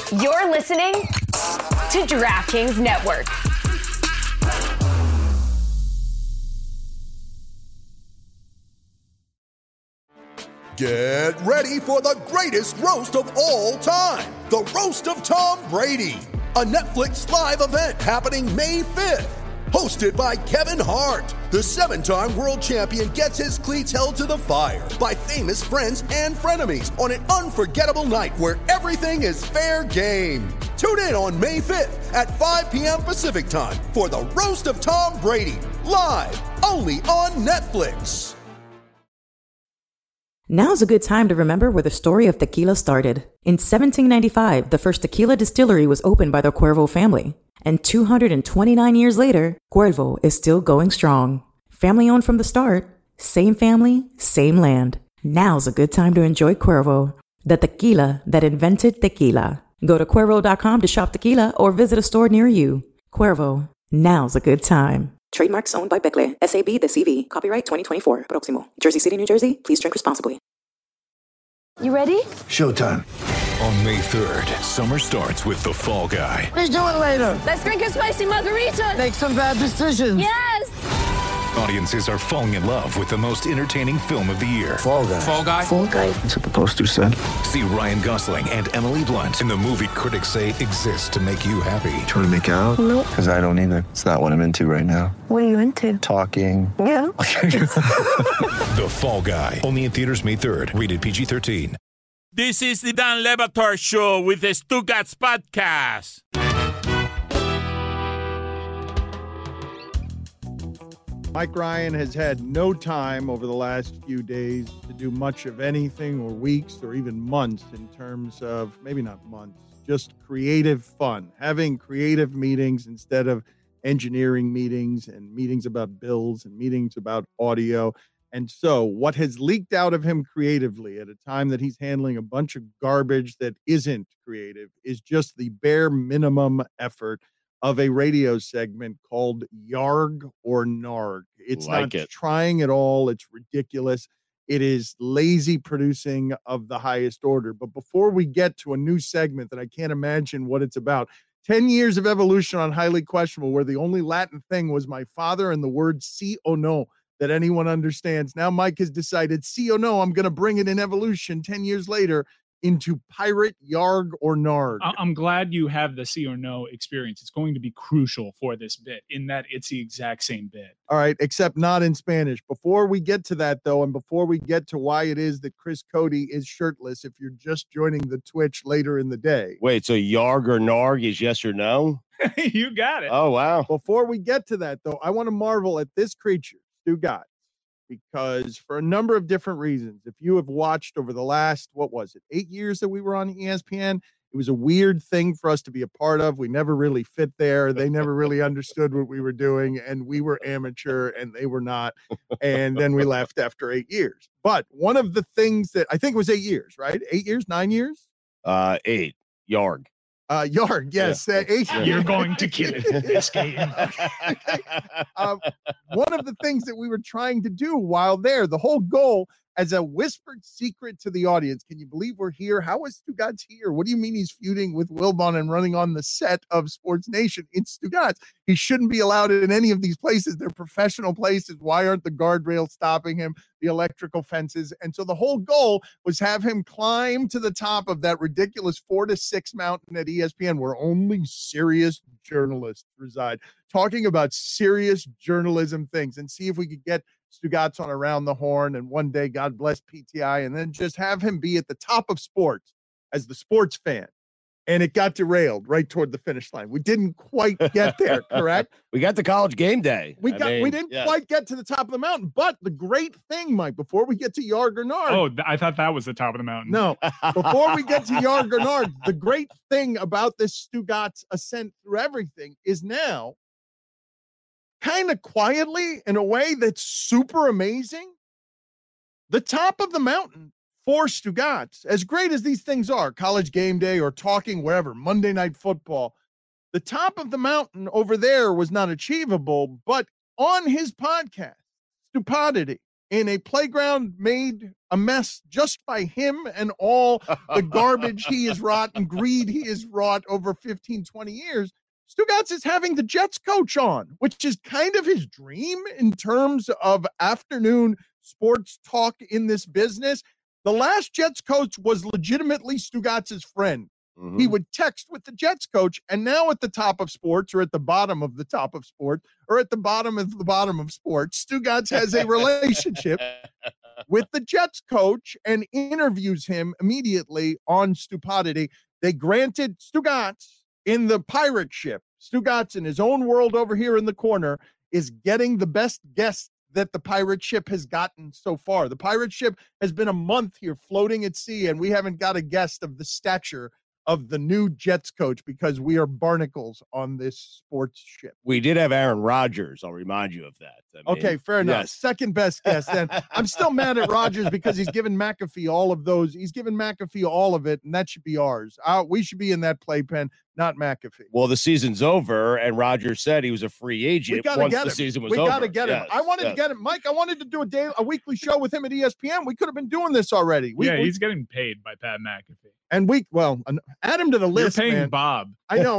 You're listening to DraftKings Network. Get ready for the greatest roast of all time, the Roast of Tom Brady, a Netflix live event happening May 5th. Hosted by Kevin Hart, the 7-time world champion gets his cleats held to the fire by famous friends and frenemies on an unforgettable night where everything is fair game. Tune in on May 5th at 5 p.m. Pacific time for the Roast of Tom Brady, live only on Netflix. Now's a good time to remember where the story of tequila started. In 1795, the first tequila distillery was opened by the Cuervo family. And 229 years later, Cuervo is still going strong. Family owned from the start, same family, same land. Now's a good time to enjoy Cuervo, the tequila that invented tequila. Go to Cuervo.com to shop tequila or visit a store near you. Cuervo, now's a good time. Trademarks owned by Becle, SAB de CV. Copyright 2024. Proximo. Jersey City, New Jersey. Please drink responsibly. You ready? Showtime. On May 3rd, summer starts with The Fall Guy. Let's do it later. Let's drink a spicy margarita. Make some bad decisions. Yes! Audiences are falling in love with the most entertaining film of the year. Fall Guy. Fall Guy? Fall guy. That's what the poster said. See Ryan Gosling and Emily Blunt in the movie critics say exists to make you happy. Trying to make it out? Nope. Because I don't either. It's not what I'm into right now. What are you into? Talking. Yeah. The Fall Guy. Only in theaters May 3rd. Rated PG-13. This is the Dan Le Batard Show with the Stugats Podcast. Mike Ryan has had no time over the last few days to do much of anything, or weeks, or even months, in terms of, maybe not months, just creative fun, having creative meetings instead of engineering meetings and meetings about bills and meetings about audio. And so what has leaked out of him creatively at a time that he's handling a bunch of garbage that isn't creative is just the bare minimum effort of a radio segment called Yarg or Narg. It's not trying at all. It's ridiculous. It is lazy producing of the highest order. But before we get to a new segment that I can't imagine what it's about, 10 years of evolution on Highly Questionable, where the only Latin thing was my father and the word sí o no that anyone understands. Now Mike has decided, sí o no, I'm going to bring it in evolution 10 years later into Pirate Yarg or Narg. I'm glad you have the sí or no experience. It's going to be crucial for this bit in that it's the exact same bit. All right, except not in Spanish. Before we get to that, though, and before we get to why it is that Chris Cody is shirtless, if you're just joining the Twitch later in the day. Wait, so Yarg or Narg is yes or no? You got it. Oh, wow. Before we get to that, though, I want to marvel at this creature, Stugats, because for a number of different reasons. If you have watched over the last, 8 years that we were on ESPN, it was a weird thing for us to be a part of. We never really fit there. They never really understood what we were doing, and we were amateur and they were not. And then we left after 8 years. But one of the things that I think it was 8 years, right? 8 years, 9 years? 8. Yarg. Yarg, yes. Yeah. 8 years. You're going to kill it in this game. One of the things that we were trying to do while there, the whole goal as a whispered secret to the audience. Can you believe we're here? How is Stugats here? What do you mean he's feuding with Wilbon and running on the set of Sports Nation? It's Stugats. He shouldn't be allowed in any of these places. They're professional places. Why aren't the guardrails stopping him? The electrical fences. And so the whole goal was have him climb to the top of that ridiculous 4 to 6 mountain at ESPN where only serious journalists reside, talking about serious journalism things, and see if we could get Stugats on Around the Horn, and one day, God bless PTI, and then just have him be at the top of sports as the sports fan. And it got derailed right toward the finish line. We didn't quite get there, correct? We got to College Game Day. We didn't quite get to the top of the mountain. But the great thing, Mike, before we get to Yarg or Narg. Oh, I thought that was the top of the mountain. No. Before we get to Yarg or Narg, the great thing about this Stugats ascent through everything is now, kind of quietly, in a way that's super amazing, the top of the mountain for Stugats, as great as these things are, College Game Day or talking wherever, Monday Night Football, the top of the mountain over there was not achievable, but on his podcast, Stupidity, in a playground made a mess just by him and all the garbage he has wrought and greed he has wrought over 15, 20 years. Stugotz is having the Jets coach on, which is kind of his dream in terms of afternoon sports talk in this business. The last Jets coach was legitimately Stugotz's friend. Mm-hmm. He would text with the Jets coach, and now at the top of sports, or at the bottom of the top of sports, or at the bottom of the bottom of sports, Stugotz has a relationship with the Jets coach and interviews him immediately on Stupodity. They granted Stugotz in the pirate ship. Stugotz, in his own world over here in the corner, is getting the best guest that the pirate ship has gotten so far. The pirate ship has been a month here floating at sea, and we haven't got a guest of the stature of the new Jets coach because we are barnacles on this sports ship. We did have Aaron Rodgers. I'll remind you of that. I mean, okay, fair enough. Yes. Second best guest then. I'm still mad at Rodgers because he's given McAfee all of those. He's given McAfee all of it, and that should be ours. We should be in that playpen, not McAfee. Well, the season's over, and Rodgers said he was a free agent once the season was over. We got to get him. I wanted to get him. Mike, I wanted to do a weekly show with him at ESPN. We could have been doing this already. He's getting paid by Pat McAfee. And add him to the list. You're paying man. Bob. I know.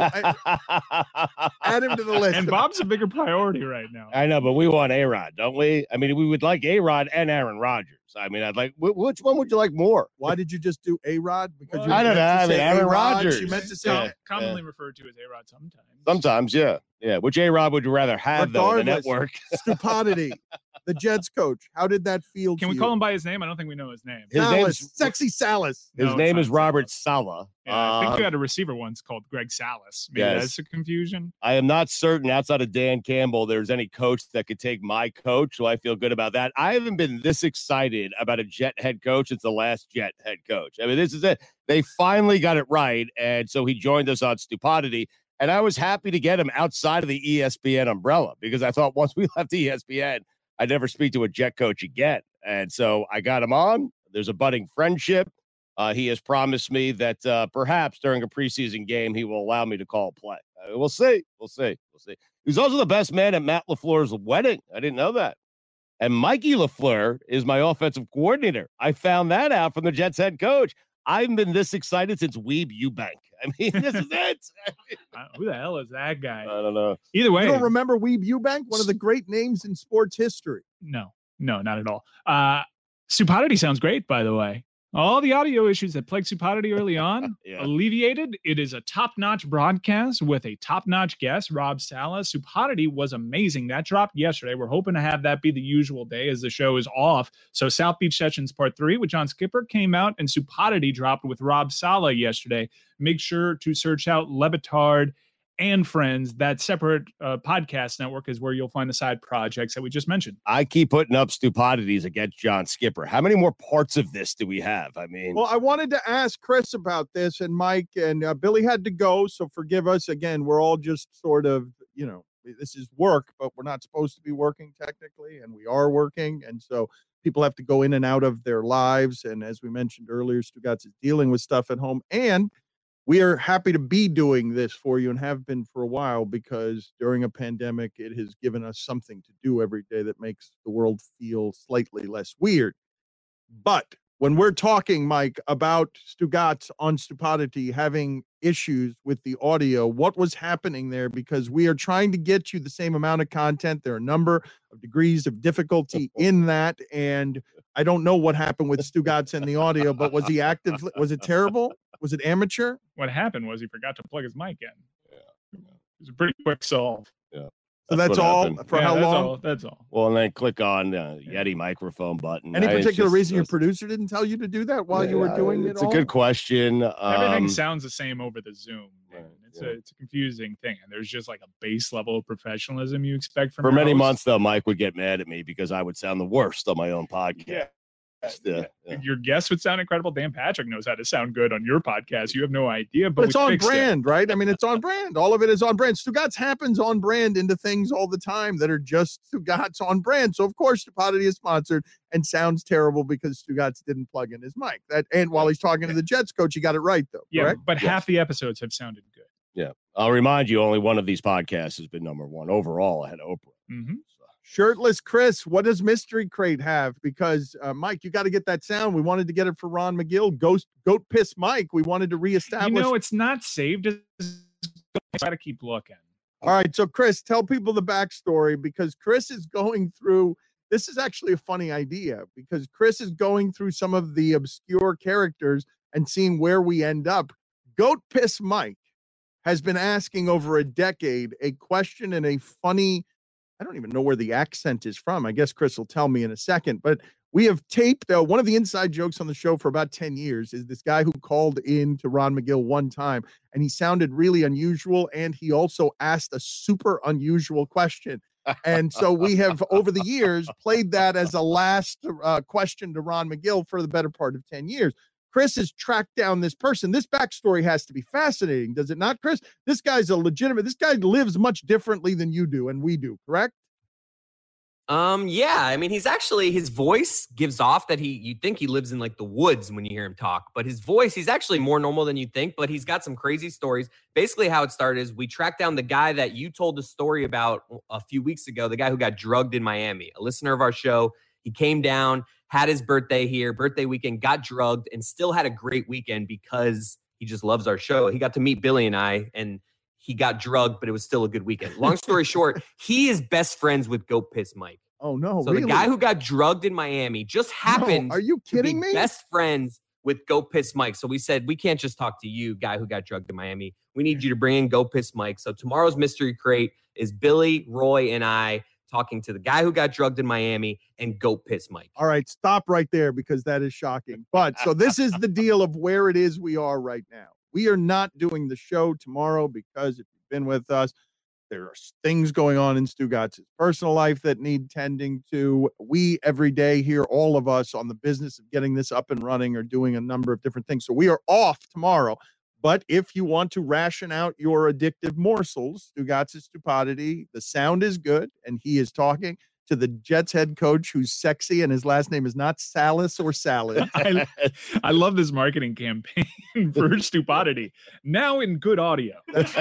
Add him to the list. And Bob's a bigger priority right now. I know, but we want A-Rod, don't we? I mean, we would like A-Rod and Aaron Rodgers. I mean, I'd like, which one would you like more? Why did you just do A-Rod? Because I don't know. I mean, Aaron Rodgers. You meant to say commonly referred to as A-Rod sometimes. Sometimes, yeah. Yeah. Which A-Rod would you rather have, though, on the network? Stupodity. The Jets coach. How did that feel Can we call him by his name? I don't think we know his name. His name's Sexy Salas. His name is Robert Saleh. Yeah, I think we had a receiver once called Greg Salas. Maybe that's a confusion. I am not certain outside of Dan Campbell there's any coach that could take my coach, so I feel good about that. I haven't been this excited about a Jet head coach since the last Jet head coach. I mean, this is it. They finally got it right, and so he joined us on Stupodity, and I was happy to get him outside of the ESPN umbrella because I thought once we left ESPN, I'd never speak to a Jet coach again. And so I got him on. There's a budding friendship. He has promised me that perhaps during a preseason game, he will allow me to call play. We'll see. We'll see. We'll see. He's also the best man at Matt LaFleur's wedding. I didn't know that. And Mikey LaFleur is my offensive coordinator. I found that out from the Jets head coach. I haven't been this excited since Weeb Eubank. I mean, this is it. Who the hell is that guy? I don't know. Either way. You don't remember Weeb Eubank? One of the great names in sports history. No, not at all. Stupodity sounds great, by the way. All the audio issues that plagued Stupodity early on alleviated. It is a top-notch broadcast with a top-notch guest, Rob Saleh. Stupodity was amazing. That dropped yesterday. We're hoping to have that be the usual day as the show is off. So South Beach Sessions Part 3 with John Skipper came out, and Stupodity dropped with Rob Saleh yesterday. Make sure to search out Le Batard and Friends. That separate podcast network is where you'll find the side projects that we just mentioned. I keep putting up Stupodities against John Skipper. How many more parts of this do we have? I mean, well, I wanted to ask Chris about this, and Mike and Billy had to go, so forgive us. Again, we're all just sort of, this is work, but we're not supposed to be working technically, and we are working, and so people have to go in and out of their lives. And as we mentioned earlier, Stugotz is dealing with stuff at home, and we are happy to be doing this for you and have been for a while because during a pandemic, it has given us something to do every day that makes the world feel slightly less weird. But when we're talking, Mike, about Stugotz on Stupodity having issues with the audio, what was happening there? Because we are trying to get you the same amount of content. There are a number of degrees of difficulty in that. And I don't know what happened with Stugotz and the audio, but was he active? Was it terrible? Was it amateur? What happened was he forgot to plug his mic in. Yeah. It was a pretty quick solve. Yeah. So that's all for how long? That's all. Well, and then click on Yeti microphone button. Any particular reason your producer didn't tell you to do that while you were doing it? It's a good question. Everything sounds the same over the Zoom. Right, it's a confusing thing, and there's just like a base level of professionalism you expect from. For many months, though, Mike would get mad at me because I would sound the worst on my own podcast. Your guests would sound incredible. Dan Patrick knows how to sound good on your podcast. You have no idea, but it's on brand, right? I mean, it's on brand. All of it is on brand. Stugotz happens on brand into things all the time that are just Stugotz on brand. So of course, Stupodity is sponsored and sounds terrible because Stugotz didn't plug in his mic. And while he's talking to the Jets coach, he got it right though. Yeah, correct? But half the episodes have sounded good. Yeah, I'll remind you, only one of these podcasts has been #1 overall ahead of Oprah. Mm-hmm. Shirtless Chris, what does Mystery Crate have? Because, Mike, you got to get that sound. We wanted to get it for Ron McGill. Goat Piss Mike, we wanted to reestablish. It's not saved. I got to keep looking. All right, so Chris, tell people the backstory, because Chris is going through, this is actually a funny idea, because Chris is going through some of the obscure characters and seeing where we end up. Goat Piss Mike has been asking over a decade a question in a funny, I don't even know where the accent is from. I guess Chris will tell me in a second, but we have taped one of the inside jokes on the show for about 10 years is this guy who called in to Ron McGill one time, and he sounded really unusual, and he also asked a super unusual question. And so we have, over the years, played that as a last question to Ron McGill for the better part of 10 years. Chris has tracked down this person. This backstory has to be fascinating, does it not, Chris? This guy lives much differently than you do and we do, correct? Yeah. I mean, his voice gives off that you'd think he lives in like the woods when you hear him talk, but his voice, he's actually more normal than you'd think, but he's got some crazy stories. Basically how it started is we tracked down the guy that you told the story about a few weeks ago, the guy who got drugged in Miami, a listener of our show. He came down, had his birthday weekend, got drugged, and still had a great weekend because he just loves our show. He got to meet Billy and I, and he got drugged, but it was still a good weekend. Long story short, he is best friends with Goat Piss Mike. Oh, no, So really? The guy who got drugged in Miami just happened Are you kidding me? Best friends with Goat Piss Mike. So we said, we can't just talk to you, guy who got drugged in Miami. We need you to bring in Goat Piss Mike. So tomorrow's Mystery Crate is Billy, Roy, and I talking to the guy who got drugged in Miami and Goat Piss Mike. All right, stop right there because that is shocking. But so this is the deal of where it is we are right now. We are not doing the show tomorrow because if you've been with us, there are things going on in Stugatz's personal life that need tending to. We every day here, all of us on the business of getting this up and running are doing a number of different things. So we are off tomorrow. But if you want to ration out your addictive morsels, Stugatz's Stupidity, the sound is good, and he is talking to the Jets head coach who's sexy, and his last name is not Salas or Salad. I love this marketing campaign for Stupidity. Now in good audio.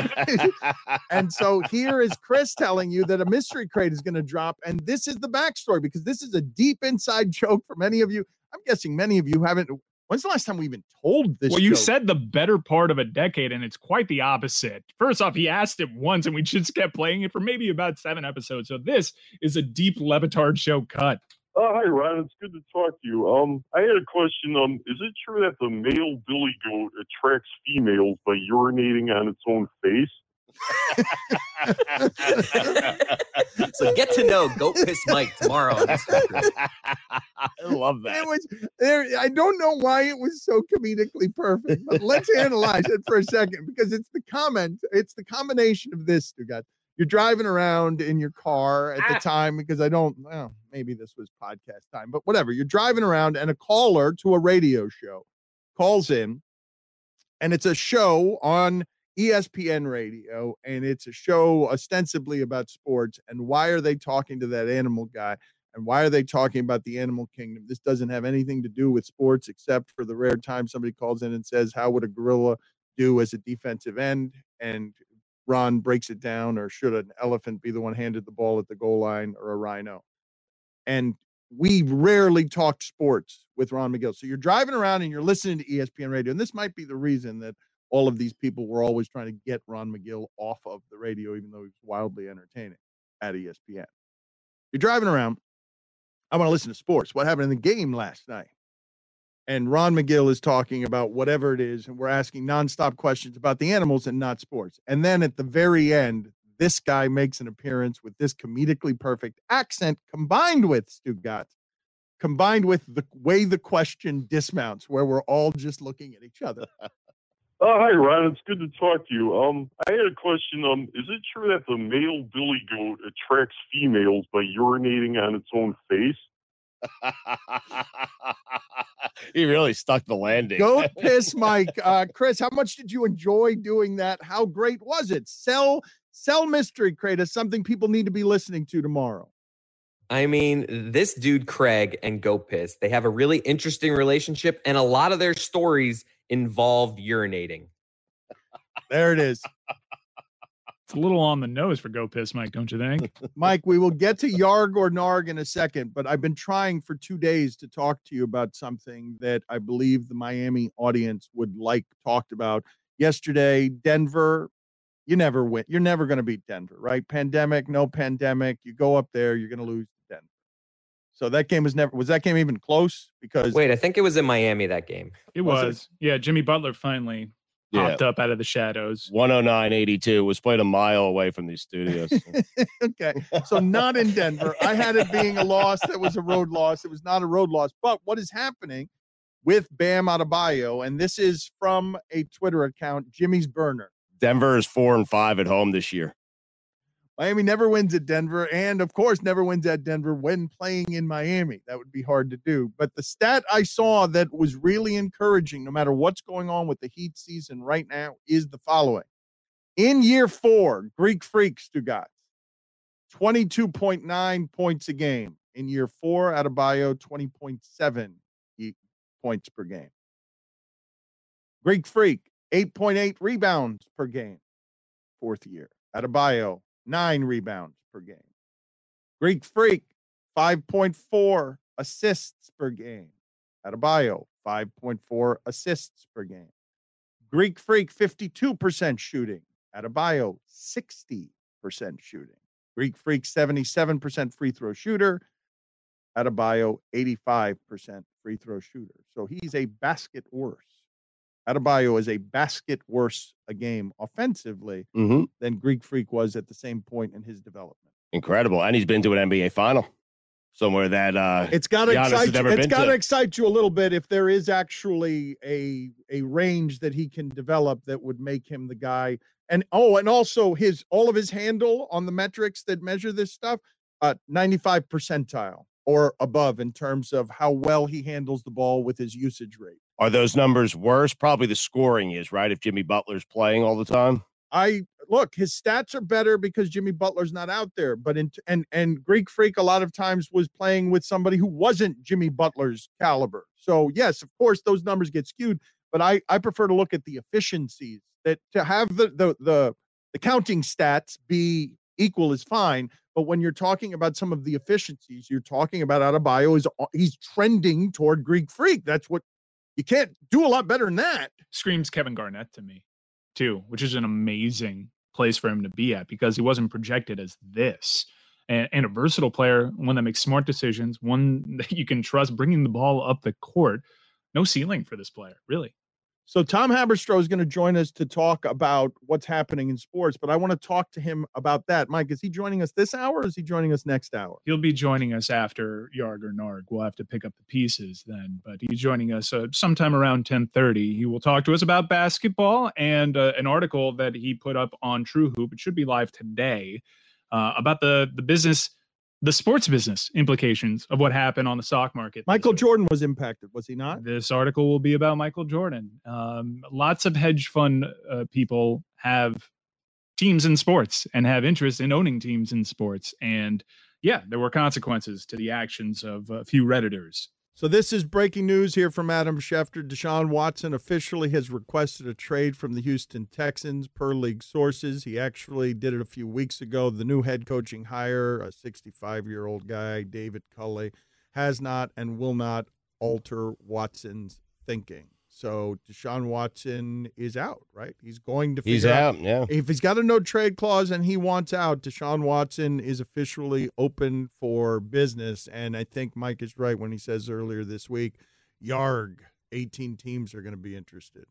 And so here is Chris telling you that a Mystery Crate is going to drop, and this is the backstory, because this is a deep inside joke for many of you. I'm guessing many of you haven't. When's the last time we even told this? Well, you joke? said the better part of a decade, and it's quite the opposite. First off, he asked it once, and we just kept playing it for maybe about 7 episodes. So this is a deep Levitard show cut. Hi, Ron. It's good to talk to you. I had a question. Is it true that the male billy goat attracts females by urinating on its own face? So get to know Goat Piss Mike tomorrow. I love that. It was there. I don't know why it was so comedically perfect, but let's analyze it for a second, because it's the comment. It's the combination of this, Stugatz. You're driving around in your car at the time, because maybe this was podcast time, but whatever. You're driving around and a caller to a radio show calls in, and it's a show on ESPN radio, and it's a show ostensibly about sports. And why are they talking to that animal guy? And why are they talking about the animal kingdom? This doesn't have anything to do with sports, except for the rare time somebody calls in and says, how would a gorilla do as a defensive end? And Ron breaks it down, or should an elephant be the one handed the ball at the goal line, or a rhino? And we rarely talk sports with Ron McGill. So you're driving around and you're listening to ESPN radio. And this might be the reason that all of these people were always trying to get Ron McGill off of the radio, even though he was wildly entertaining at ESPN. You're driving around. I want to listen to sports. What happened in the game last night? And Ron McGill is talking about whatever it is, and we're asking nonstop questions about the animals and not sports. And then at the very end, this guy makes an appearance with this comedically perfect accent, combined with Stugatz, combined with the way the question dismounts, where we're all just looking at each other. Hi, Ron. It's good to talk to you. I had a question. Is it true that the male billy goat attracts females by urinating on its own face? He really stuck the landing. Goat Piss Mike. Chris, how much did you enjoy doing that? How great was it? Sell Mystery Crate as something people need to be listening to tomorrow. I mean, this dude, Craig, and Goat Piss, they have a really interesting relationship, and a lot of their stories involve urinating. There it is. It's a little on the nose for Go Piss, Mike, don't you think? Mike, we will get to Yarg or Narg in a second, but I've been trying for 2 days to talk to you about something that I believe the Miami audience would like talked about. Yesterday, Denver, you never win. You're never going to beat Denver, right? Pandemic, no pandemic. You go up there, you're going to lose to Denver. So that game was that game even close? Because wait, I think it was in Miami, that game. It was. Yeah, Jimmy Butler finally popped up out of the shadows. 109-82 was played a mile away from these studios. Okay, so not in Denver. I had it being a loss. That was a road loss. It was not a road loss. But what is happening with Bam Adebayo, and this is from a Twitter account, Jimmy's Burner. Denver is 4-5 at home this year. Miami never wins at Denver, and of course never wins at Denver when playing in Miami. That would be hard to do. But the stat I saw that was really encouraging, no matter what's going on with the Heat season right now, is the following. In year 4, Greek Freak Stugatz, 22.9 points a game. In year 4, Adebayo, 20.7 points per game. Greek Freak, 8.8 rebounds per game, 4th year. Adebayo, 9 rebounds per game. Greek Freak, 5.4 assists per game. Adebayo, 5.4 assists per game. Greek Freak, 52% shooting. Adebayo, 60% shooting. Greek Freak, 77% free throw shooter. Adebayo, 85% free throw shooter. So he's a basket worse. Adebayo is a basket worse a game offensively than Greek Freak was at the same point in his development. Incredible. And he's been to an NBA final somewhere that it's got to excite you a little bit if there is actually a range that he can develop that would make him the guy. And also all of his handle on the metrics that measure this stuff, 95 percentile or above in terms of how well he handles the ball with his usage rate. Are those numbers worse? Probably the scoring is, right? If Jimmy Butler's playing all the time. Look, his stats are better because Jimmy Butler's not out there. But and Greek Freak a lot of times was playing with somebody who wasn't Jimmy Butler's caliber. So yes, of course those numbers get skewed. But I prefer to look at the efficiencies. That to have the counting stats be equal is fine. But when you're talking about some of the efficiencies, you're talking about Adebayo he's trending toward Greek Freak. That's what. You can't do a lot better than that. Screams Kevin Garnett to me, too, which is an amazing place for him to be at because he wasn't projected as this. And a versatile player, one that makes smart decisions, one that you can trust bringing the ball up the court. No ceiling for this player, really. So Tom Haberstroh is going to join us to talk about what's happening in sports, but I want to talk to him about that. Mike, is he joining us this hour or is he joining us next hour? He'll be joining us after Yarg or Narg. We'll have to pick up the pieces then, but he's joining us sometime around 10:30. He will talk to us about basketball and an article that he put up on True Hoop. It should be live today about the business, the sports business implications of what happened on the stock market. Michael Jordan was impacted, was he not? This article will be about Michael Jordan. Lots of hedge fund people have teams in sports and have interest in owning teams in sports. And yeah, there were consequences to the actions of a few Redditors. So this is breaking news here from Adam Schefter. Deshaun Watson officially has requested a trade from the Houston Texans per league sources. He actually did it a few weeks ago. The new head coaching hire, a 65-year-old guy, David Culley, has not and will not alter Watson's thinking. So Deshaun Watson is out, right? He's going to figure out. Yeah. If he's got a no trade clause and he wants out, Deshaun Watson is officially open for business. And I think Mike is right when he says earlier this week, Yarg, 18 teams are going to be interested.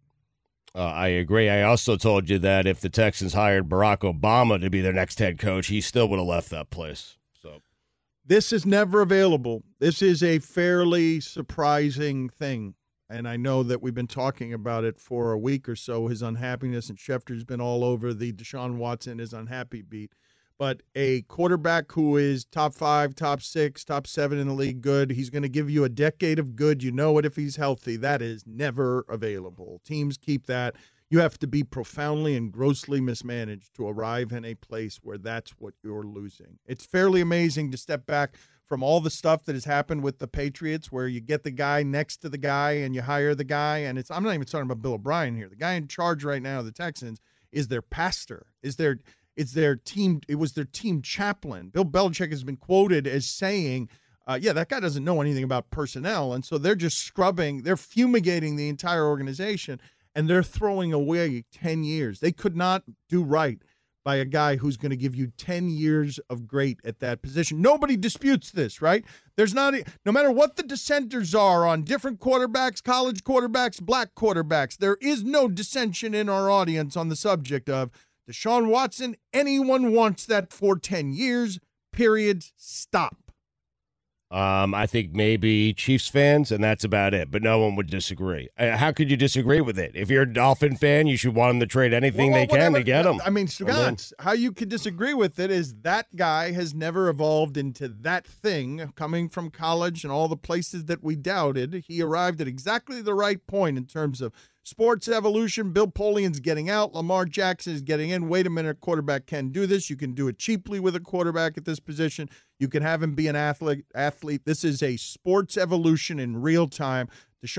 I agree. I also told you that if the Texans hired Barack Obama to be their next head coach, he still would have left that place. So this is never available. This is a fairly surprising thing. And I know that we've been talking about it for a week or so, his unhappiness, and Schefter's been all over the Deshaun Watson is unhappy beat. But a quarterback who is top 5, top 6, top 7 in the league good, he's going to give you a decade of good. You know it if he's healthy. That is never available. Teams keep that. You have to be profoundly and grossly mismanaged to arrive in a place where that's what you're losing. It's fairly amazing to step back from all the stuff that has happened with the Patriots where you get the guy next to the guy and you hire the guy. And I'm not even talking about Bill O'Brien here. The guy in charge right now of the Texans is their pastor, It's their team. It was their team chaplain. Bill Belichick has been quoted as saying, yeah, that guy doesn't know anything about personnel. And so they're just scrubbing, they're fumigating the entire organization, and they're throwing away 10 years. They could not do right by a guy who's going to give you 10 years of great at that position. Nobody disputes this, right? There's not, no matter what the dissenters are on different quarterbacks, college quarterbacks, black quarterbacks, there is no dissension in our audience on the subject of Deshaun Watson. Anyone wants that for 10 years, period, stop. I think maybe Chiefs fans, and that's about it. But no one would disagree. How could you disagree with it? If you're a Dolphin fan, you should want them to trade anything they can to get them. I mean, Stugotz, how you could disagree with it is that guy has never evolved into that thing coming from college and all the places that we doubted. He arrived at exactly the right point in terms of sports evolution. Bill Polian's getting out. Lamar Jackson is getting in. Wait a minute, a quarterback can do this. You can do it cheaply with a quarterback at this position. You can have him be an athlete. This is a sports evolution in real time.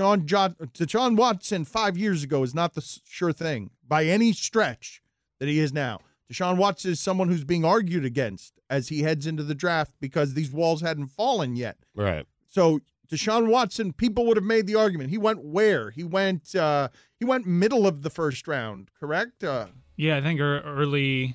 Deshaun Watson 5 years ago is not the sure thing by any stretch that he is now. Deshaun Watson is someone who's being argued against as he heads into the draft because these walls hadn't fallen yet. Right. So Deshaun Watson, people would have made the argument. He went where? He went middle of the first round, correct? Yeah, I think early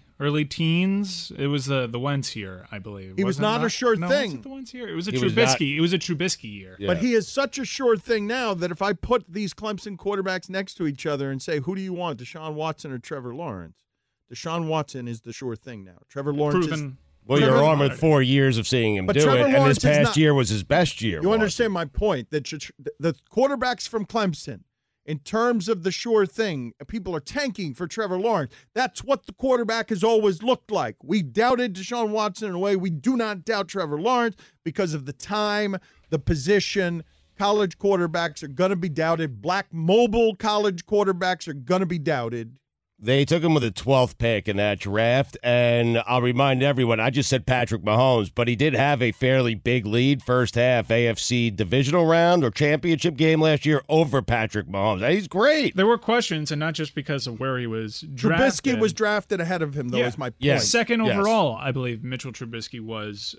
teens. It was the Wentz year, I believe. He was not a sure thing. Was it the Wentz year? It was a Trubisky. It was a Trubisky year. Yeah. But he is such a sure thing now that if I put these Clemson quarterbacks next to each other and say, who do you want, Deshaun Watson or Trevor Lawrence? Deshaun Watson is the sure thing now. Trevor Lawrence is... Well, you're on with 4 years of seeing him do Trevor it, Lawrence and this past year was his best year. You understand my point, that the quarterbacks from Clemson, in terms of the sure thing, people are tanking for Trevor Lawrence. That's what the quarterback has always looked like. We doubted Deshaun Watson in a way. We do not doubt Trevor Lawrence because of the time, the position. College quarterbacks are going to be doubted. Black mobile college quarterbacks are going to be doubted. They took him with the 12th pick in that draft, and I'll remind everyone, I just said Patrick Mahomes, but he did have a fairly big lead first half AFC divisional round or championship game last year over Patrick Mahomes. He's great. There were questions, and not just because of where he was drafted. Trubisky was drafted ahead of him, though, is my point. Yes. Second overall, I believe Mitchell Trubisky was.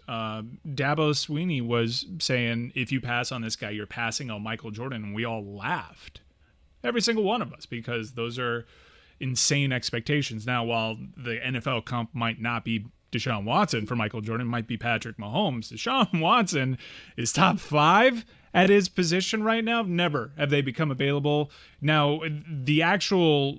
Dabo Sweeney was saying, if you pass on this guy, you're passing on Michael Jordan, and we all laughed. Every single one of us, because those are insane expectations. Now, while the NFL comp might not be Deshaun Watson for Michael Jordan, might be Patrick Mahomes, Deshaun Watson is top 5 at his position right now. Never have they become available. Now, the actual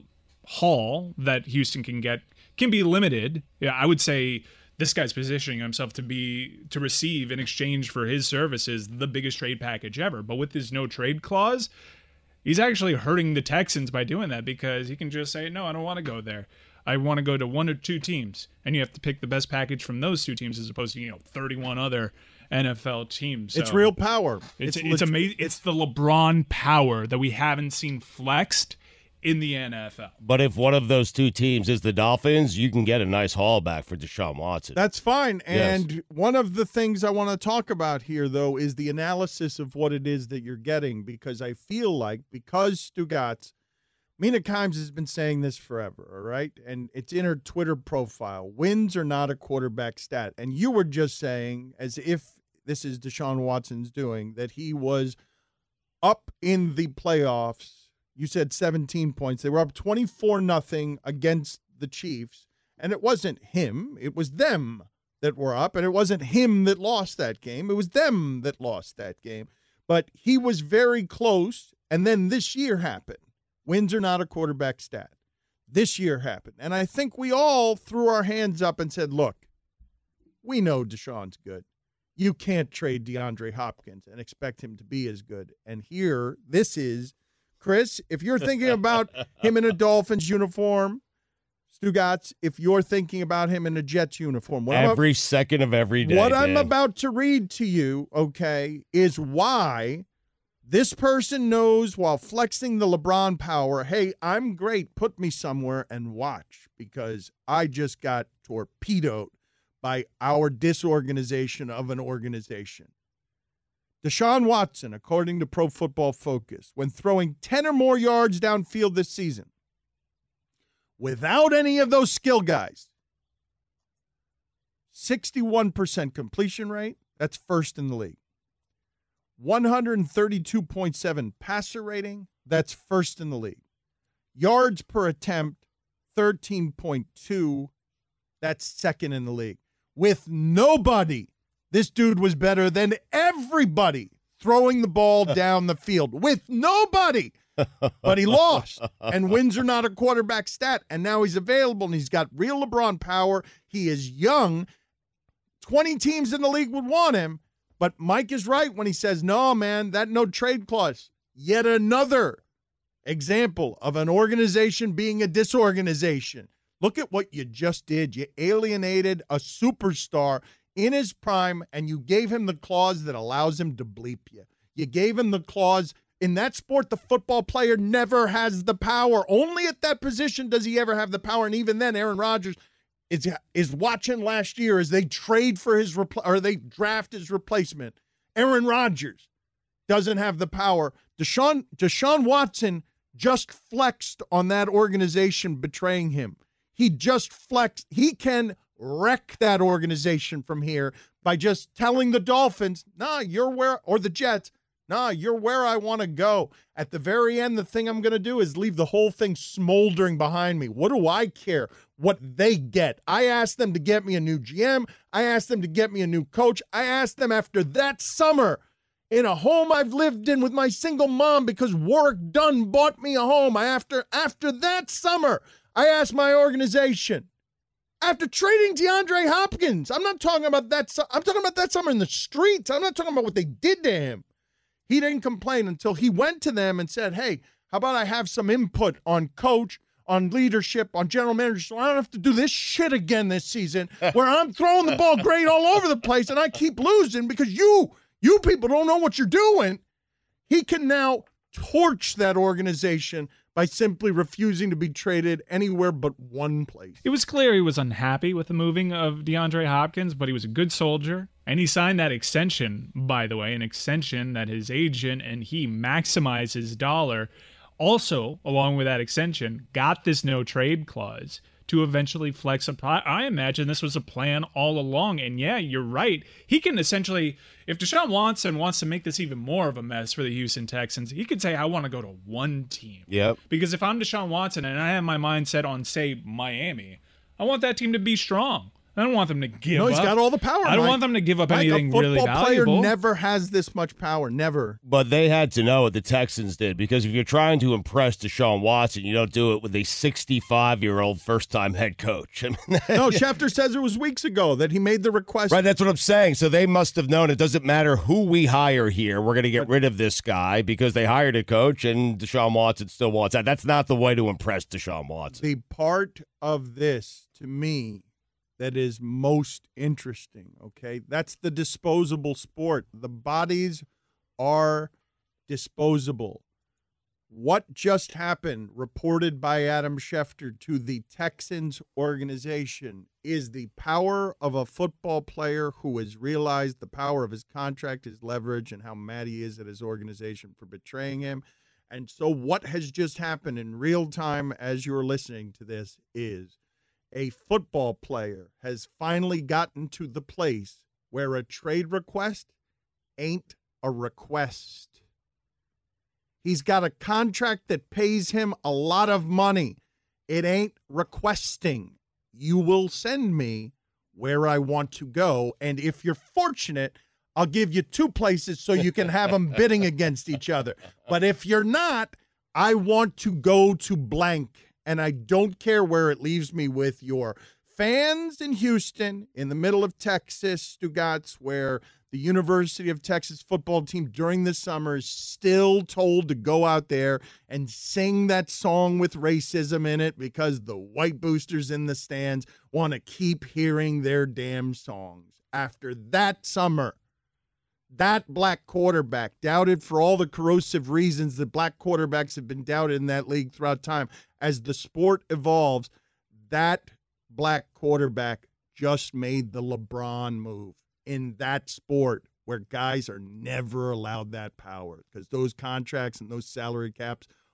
haul that Houston can get can be limited. Yeah, I would say this guy's positioning himself to receive in exchange for his services the biggest trade package ever. But with this no trade clause, he's actually hurting the Texans by doing that, because he can just say, no, I don't want to go there. I want to go to 1 or 2 teams. And you have to pick the best package from those 2 teams as opposed to, 31 other NFL teams. So it's real power. It's amazing. It's the LeBron power that we haven't seen flexed in the NFL. But if one of those 2 teams is the Dolphins, you can get a nice haul back for Deshaun Watson. That's fine. And one of the things I want to talk about here, though, is the analysis of what it is that you're getting, because I feel like, because Stugotz, Mina Kimes has been saying this forever, all right? And it's in her Twitter profile. Wins are not a quarterback stat. And you were just saying, as if this is Deshaun Watson's doing, that he was up in the playoffs. You said 17 points. They were up 24-0 against the Chiefs, and it wasn't him. It was them that were up, and it wasn't him that lost that game. It was them that lost that game. But he was very close, and then this year happened. Wins are not a quarterback stat. This year happened, and I think we all threw our hands up and said, look, we know Deshaun's good. You can't trade DeAndre Hopkins and expect him to be as good. And here, this is Chris, if you're thinking about him in a Dolphins uniform, Stugotz, if you're thinking about him in a Jets uniform. Every second of every day. What I'm about to read to you, okay, is why this person knows while flexing the LeBron power, hey, I'm great, put me somewhere and watch, because I just got torpedoed by our disorganization of an organization. Deshaun Watson, according to Pro Football Focus, when throwing 10 or more yards downfield this season, without any of those skill guys, 61% completion rate. That's first in the league. 132.7 passer rating. That's first in the league. Yards per attempt, 13.2. That's second in the league. With nobody, this dude was better than everybody throwing the ball down the field. With nobody. But he lost. And wins are not a quarterback stat. And now he's available, and he's got real LeBron power. He is young. 20 teams in the league would want him. But Mike is right when he says, no, man, that no trade clause. Yet another example of an organization being a disorganization. Look at what you just did. You alienated a superstar in his prime, and you gave him the clause that allows him to bleep you. You gave him the clause. In that sport, the football player never has the power. Only at that position does he ever have the power. And even then, Aaron Rodgers is watching last year as they trade for his or they draft his replacement. Aaron Rodgers doesn't have the power. Deshaun Watson just flexed on that organization betraying him. He just flexed. He can wreck that organization from here by just telling the Dolphins, nah, you're where, or the Jets, nah, you're where I want to go. At the very end, the thing I'm going to do is leave the whole thing smoldering behind me. What do I care what they get? I asked them to get me a new GM. I asked them to get me a new coach. I asked them after that summer in a home I've lived in with my single mom because Warwick Dunn bought me a home. After that summer, I asked my organization, after trading DeAndre Hopkins, I'm not talking about that. I'm talking about that summer in the streets. I'm not talking about what they did to him. He didn't complain until he went to them and said, hey, how about I have some input on coach, on leadership, on general manager, so I don't have to do this shit again this season where I'm throwing the ball great all over the place and I keep losing because you people don't know what you're doing. He can now torch that organization by simply refusing to be traded anywhere but one place. It was clear he was unhappy with the moving of DeAndre Hopkins, but he was a good soldier. And he signed that extension, by the way, an extension that his agent and he maximized his dollar. Also, along with that extension, got this no trade clause to eventually flex up. I imagine this was a plan all along. And yeah, you're right. He can essentially, if Deshaun Watson wants to make this even more of a mess for the Houston Texans, he could say, I want to go to one team. Yep. Because if I'm Deshaun Watson and I have my mindset on, say, Miami, I want that team to be strong. I don't want them to give up. No, he's got all the power. I don't want them to give up anything really valuable. A football player never has this much power. Never. But they had to know what the Texans did, because if you're trying to impress Deshaun Watson, you don't do it with a 65-year-old first-time head coach. I mean, no, Schefter says it was weeks ago that he made the request. Right, that's what I'm saying. So they must have known it doesn't matter who we hire here. We're going to get rid of this guy because they hired a coach and Deshaun Watson still wants that. That's not the way to impress Deshaun Watson. The part of this, to me, that is most interesting, okay? That's the disposable sport. The bodies are disposable. What just happened, reported by Adam Schefter to the Texans organization, is the power of a football player who has realized the power of his contract, his leverage, and how mad he is at his organization for betraying him. And so what has just happened in real time as you're listening to this is a football player has finally gotten to the place where a trade request ain't a request. He's got a contract that pays him a lot of money. It ain't requesting. You will send me where I want to go, and if you're fortunate, I'll give you two places so you can have them bidding against each other. But if you're not, I want to go to blank. And I don't care where it leaves me with your fans in Houston, in the middle of Texas, Stugotz, where the University of Texas football team during the summer is still told to go out there and sing that song with racism in it because the white boosters in the stands want to keep hearing their damn songs. After that summer, that black quarterback, doubted for all the corrosive reasons that black quarterbacks have been doubted in that league throughout time, as the sport evolves, that black quarterback just made the LeBron move in that sport where guys are never allowed that power because those contracts and those salary caps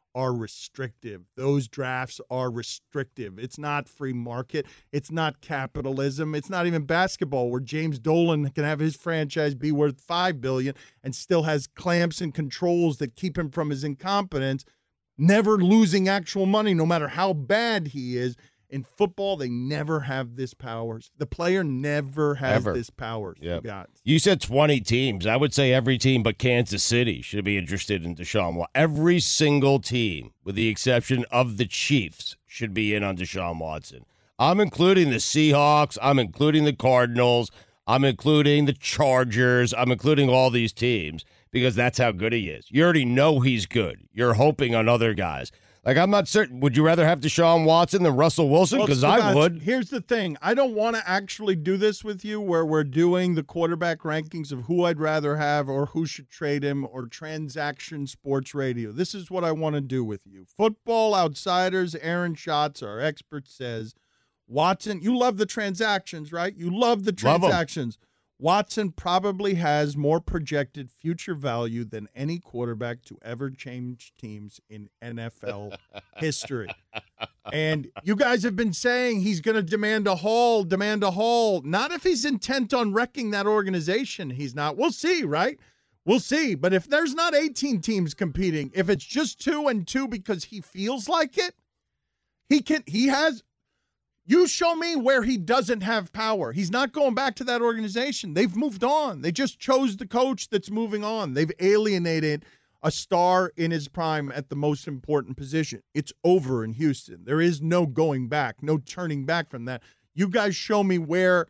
are restrictive. Those drafts are restrictive. It's not free market. It's not capitalism. It's not even basketball where James Dolan can have his franchise be worth $5 billion and still has clamps and controls that keep him from his incompetence, never losing actual money no matter how bad he is. In football, they never have this powers. The player never has this powers. Yep. You said 20 teams. I would say every team but Kansas City should be interested in Deshaun Watson. Every single team, with the exception of the Chiefs, should be in on Deshaun Watson. I'm including the Seahawks. I'm including the Cardinals. I'm including the Chargers. I'm including all these teams because that's how good he is. You already know he's good. You're hoping on other guys. Like, I'm not certain. Would you rather have Deshaun Watson than Russell Wilson? Because I would. Here's the thing. I don't want to actually do this with you where we're doing the quarterback rankings of who I'd rather have or who should trade him or transaction sports radio. This is what I want to do with you. Football Outsiders, Aaron Schatz, our expert, says, Watson, you love the transactions, right? You love the transactions. Watson probably has more projected future value than any quarterback to ever change teams in NFL history. And you guys have been saying he's going to demand a haul. Not if he's intent on wrecking that organization. He's not. We'll see, right? We'll see. But if there's not 18 teams competing, if it's just 2 and 2 because he feels like it, he has. You show me where he doesn't have power. He's not going back to that organization. They've moved on. They just chose the coach that's moving on. They've alienated a star in his prime at the most important position. It's over in Houston. There is no going back, no turning back from that. You guys show me where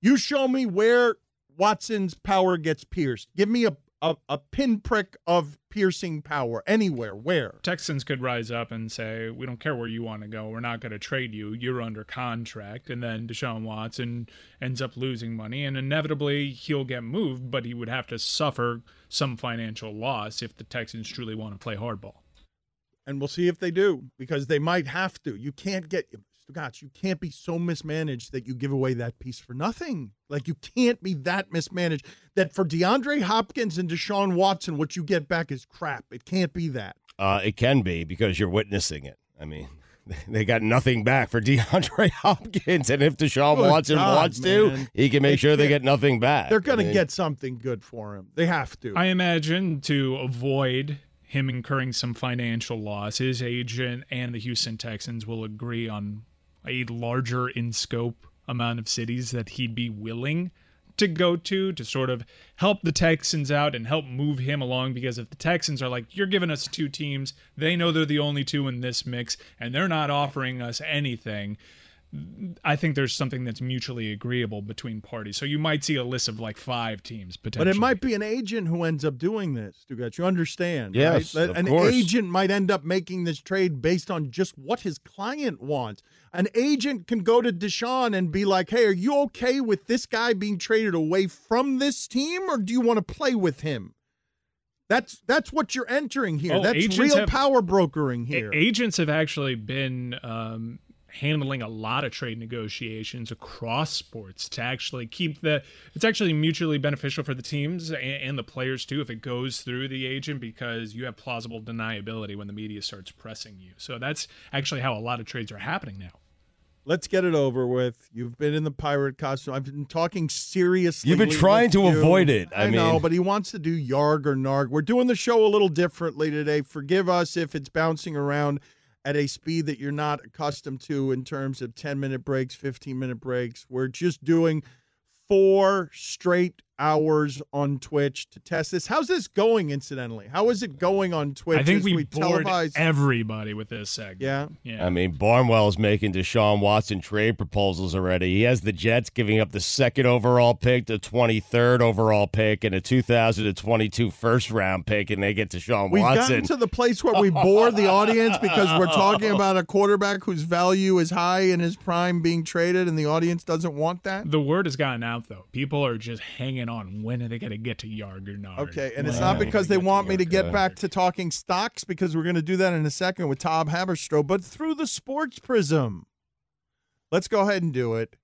Watson's power gets pierced. Give me a pinprick of piercing power anywhere. Where? Texans could rise up and say, we don't care where you want to go. We're not going to trade you. You're under contract. And then Deshaun Watson ends up losing money, and inevitably he'll get moved, but he would have to suffer some financial loss if the Texans truly want to play hardball. And we'll see if they do, because they might have to. You can't be so mismanaged that you give away that piece for nothing. Like, you can't be that mismanaged that for DeAndre Hopkins and Deshaun Watson, what you get back is crap. It can't be that. It can be, because you're witnessing it. I mean, they got nothing back for DeAndre Hopkins, and if Deshaun Watson wants to, he can make sure they get nothing back. They're going to get something good for him. They have to. I imagine to avoid him incurring some financial loss, his agent and the Houston Texans will agree on a larger in scope amount of cities that he'd be willing to go to sort of help the Texans out and help move him along, because if the Texans are like, you're giving us 2 teams, they know they're the only 2 in this mix, and they're not offering us anything, I think there's something that's mutually agreeable between parties. So you might see a list of like 5 teams potentially. But it might be an agent who ends up doing this, Stugatz. You understand, yes, right? Of course. Agent might end up making this trade based on just what his client wants. An agent can go to Deshaun and be like, hey, are you okay with this guy being traded away from this team, or do you want to play with him? That's what you're entering here. That's real power brokering here. Agents have actually been handling a lot of trade negotiations across sports to actually keep it's actually mutually beneficial for the teams and the players too if it goes through the agent, because you have plausible deniability when the media starts pressing you. So that's actually how a lot of trades are happening now. Let's get it over with. You've been in the pirate costume. I've been talking seriously. You've been trying to avoid it. I know, but he wants to do yarg or narg. We're doing the show a little differently today. Forgive us if it's bouncing around at a speed that you're not accustomed to in terms of 10-minute breaks, 15-minute breaks. We're just doing 4 straight hours on Twitch to test this. How's this going, incidentally? How is it going on Twitch? I think we bored everybody with this segment. Yeah. I mean, Barnwell's making Deshaun Watson trade proposals already. He has the Jets giving up the 2nd overall pick, the 23rd overall pick, and a 2022 first-round pick, and they get Deshaun Watson. We've gotten to the place where we bore the audience because we're talking about a quarterback whose value is high in his prime being traded, and the audience doesn't want that? The word has gotten out, though. People are just hanging on. When are they going to get to yarg or nard? Okay, and it's not because they want me to get back to talking stocks, because we're going to do that in a second with Tom Haberstroh, but through the sports prism. Let's go ahead and do it.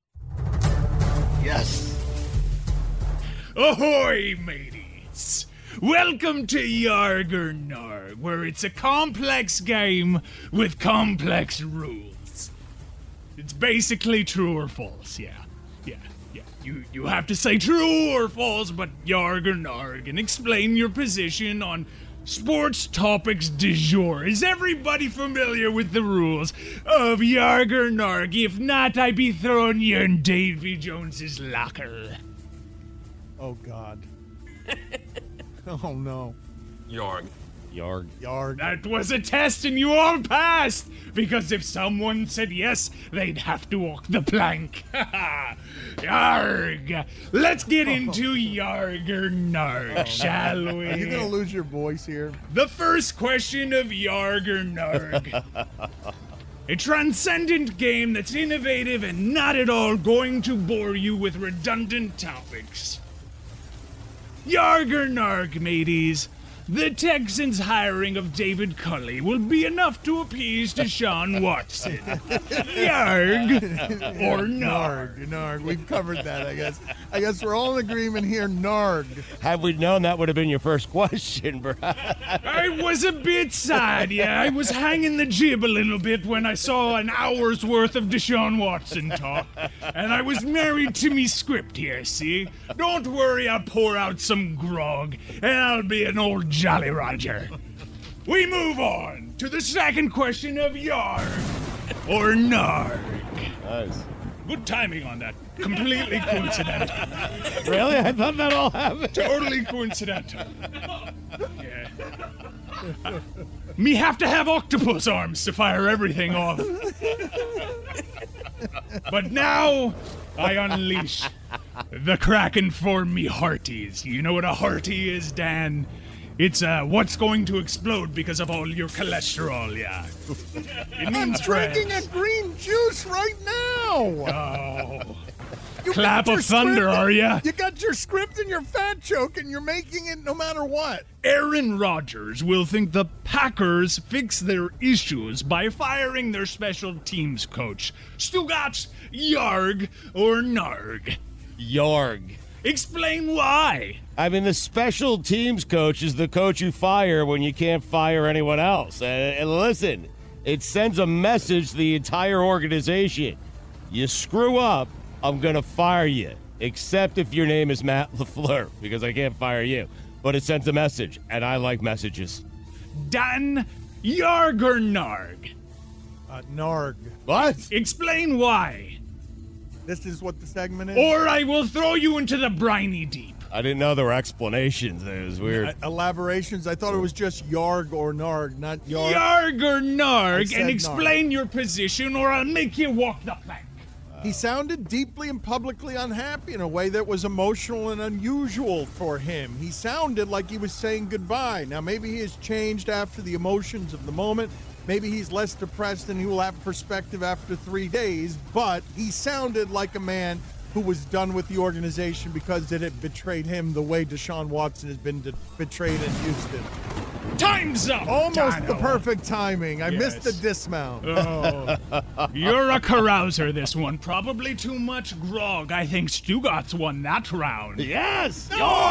Yes. Ahoy, mateys! Welcome to Yarger Narg, where it's a complex game with complex rules. It's basically true or false, yeah. You have to say true or false, but Yarger Narg, and explain your position on sports topics du jour. Is everybody familiar with the rules of Yarger Narg? If not, I be throwing you in Davy Jones's locker. Oh, God. Oh, no. Yarg. That was a test and you all passed, because if someone said yes, they'd have to walk the plank. Yarg. Let's get into Yarger Narg, shall we? Are you going to lose your voice here? The first question of Yarger Narg. A transcendent game that's innovative and not at all going to bore you with redundant topics. Yarger Narg, mateys. The Texans' hiring of David Culley will be enough to appease Deshaun Watson. Yarg or Narg? Narg. We've covered that, I guess. I guess we're all in agreement here, Narg. Had we known that would have been your first question, bro. I was a bit sad, yeah. I was hanging the jib a little bit when I saw an hour's worth of Deshaun Watson talk. And I was married to me script here, see? Don't worry, I'll pour out some grog, and I'll be an old Jolly Roger. We move on to the second question of Yarg or Narg. Nice. Good timing on that. Completely coincidental. Really? I thought that all happened. Totally coincidental. Yeah. Me have to have octopus arms to fire everything off. But now I unleash the Kraken for me hearties. You know what a hearty is, Dan? It's what's going to explode because of all your cholesterol, yeah. It means I'm drinking a green juice right now. Oh. Clap of thunder, are ya? You got your script and your fat joke, and you're making it no matter what. Aaron Rodgers will think the Packers fix their issues by firing their special teams coach. Stugotz, Yarg or Narg? Yarg. Explain why. I mean, the special teams coach is the coach you fire when you can't fire anyone else. And listen, it sends a message to the entire organization. You screw up, I'm going to fire you, except if your name is Matt LaFleur, because I can't fire you. But it sends a message, and I like messages. Dan, Yarg or Narg? Narg. What? Explain why. This is what the segment is? Or I will throw you into the briny deep. I didn't know there were explanations. It was weird. Elaborations? I thought it was just Yarg or Narg, not Yarg. Yarg or Narg, and explain your position or I'll make you walk the plank. He sounded deeply and publicly unhappy in a way that was emotional and unusual for him. He sounded like he was saying goodbye. Now, maybe he has changed after the emotions of the moment. Maybe he's less depressed and he will have perspective after 3 days, but he sounded like a man who was done with the organization because it had betrayed him the way Deshaun Watson has been betrayed in Houston. Time's up! Almost Dano. the perfect timing. I missed the dismount. Oh, you're a carouser, this one. Probably too much grog. I think Stugotz won that round. Yes!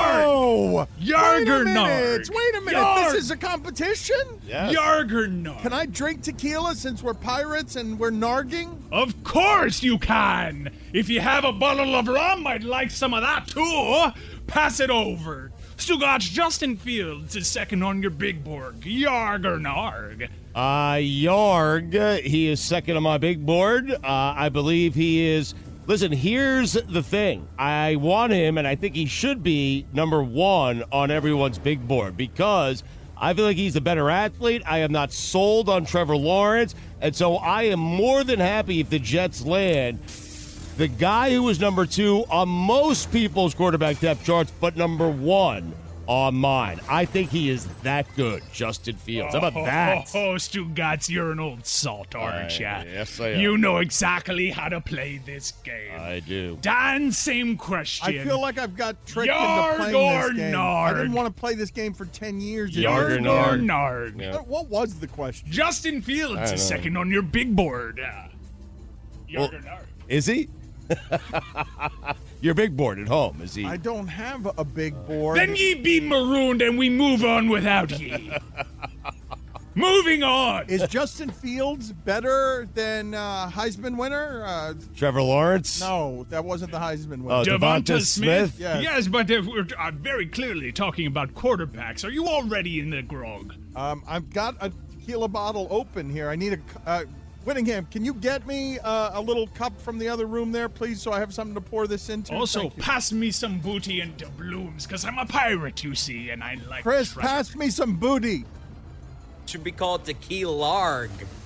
No! Yarg or Narg? Wait a minute. Yarg. This is a competition? Yes. Yarg or Narg? Can I drink tequila since we're pirates and we're narging? Of course you can! If you have a bottle of rum, I'd like some of that too. Pass it over. Stugotz, Justin Fields is second on your big board. Yarg or Narg? Yarg. He is second on my big board. I believe he is. Listen, here's the thing. I want him, and I think he should be number one on everyone's big board because I feel like he's a better athlete. I am not sold on Trevor Lawrence, and so I am more than happy if the Jets land the guy who was number two on most people's quarterback depth charts, but number one on mine. I think he is that good, Justin Fields. How about that? Oh, Stugotz, you're an old salt, aren't you? Yes, I am. You know exactly how to play this game. I do. Dan, same question. I feel like I've got tricked Yarg into playing or this game. Narg? I didn't want to play this game for 10 years. Yarg or Yarg. Narg? Yeah. What was the question? Justin Fields is second on your big board. Yarg or Narg? Is he? Your big board at home, is he? I don't have a big board. Then ye be marooned and we move on without ye. Moving on. Is Justin Fields better than Heisman winner? Trevor Lawrence? No, that wasn't the Heisman winner. Oh, Devonta Smith? Yes, but we're very clearly talking about quarterbacks. Are you already in the grog? I've got a tequila bottle open here. I need a... Whittingham, can you get me a little cup from the other room there, please, so I have something to pour this into? Also, pass me some booty and doubloons, because I'm a pirate, you see, and I like Chris, treasure. pass me some booty. Should be called tequila larg.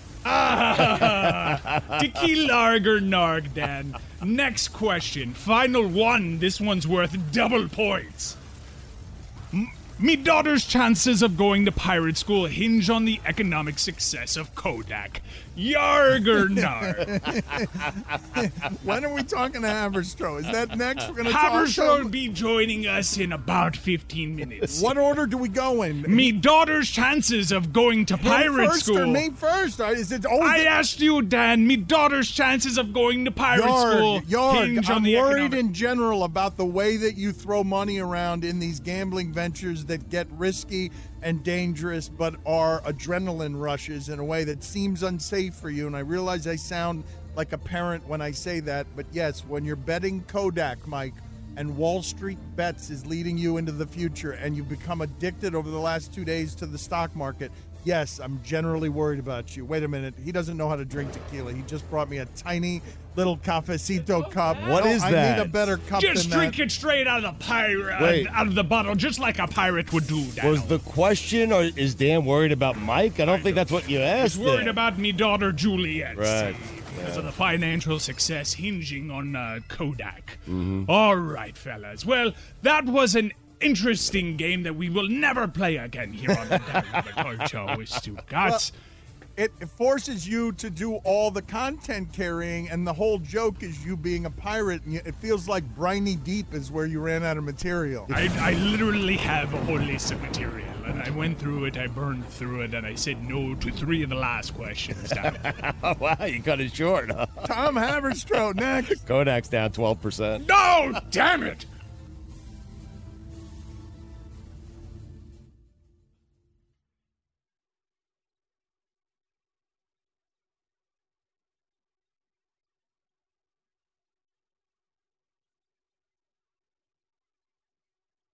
Tequila larg or narg, Dan. Next question. Final one. This one's worth double points. Me daughter's chances of going to pirate school hinge on the economic success of Kodak. Yarg or narg? When are we talking to Haberstroh? Is that next? We're going to talk Haberstroh will be joining us in about 15 minutes. What order do we go in? Me daughter's chances of going to pirate first school. Or me first? Is it always I asked you, Dan. Me daughter's chances of going to pirate school hinge on I'm the worried economic... in general about the way that you throw money around in these gambling ventures that get risky and dangerous, but are adrenaline rushes in a way that seems unsafe for you. And I realize I sound like a parent when I say that, but yes, when you're betting Kodak, Mike, and Wall Street Bets is leading you into the future, and you've become addicted over the last 2 days to the stock market, yes, I'm generally worried about you. Wait a minute. He doesn't know how to drink tequila. He just brought me a tiny little cafecito cup. What is that? I need a better cup Just than drink that. it straight out of the Wait. out of the bottle, just like a pirate would do, Dan. Was the question, or is Dan worried about Mike? I don't think that's what you asked. I was worried there. about me daughter Juliet. Right. Because of the financial success hinging on Kodak. Mm-hmm. All right, fellas. Well, that was an interesting game that we will never play again here on the Dan Levitard Show with Stu Gatz. It forces you to do all the content carrying, and the whole joke is you being a pirate, and it feels like Briny Deep is where you ran out of material. I literally have a whole list of material, and I went through it, I burned through it, and I said no to 3 of the last questions. Wow, you cut it short, huh? Tom Haberstroh, next. Kodak's down 12%. No, damn it!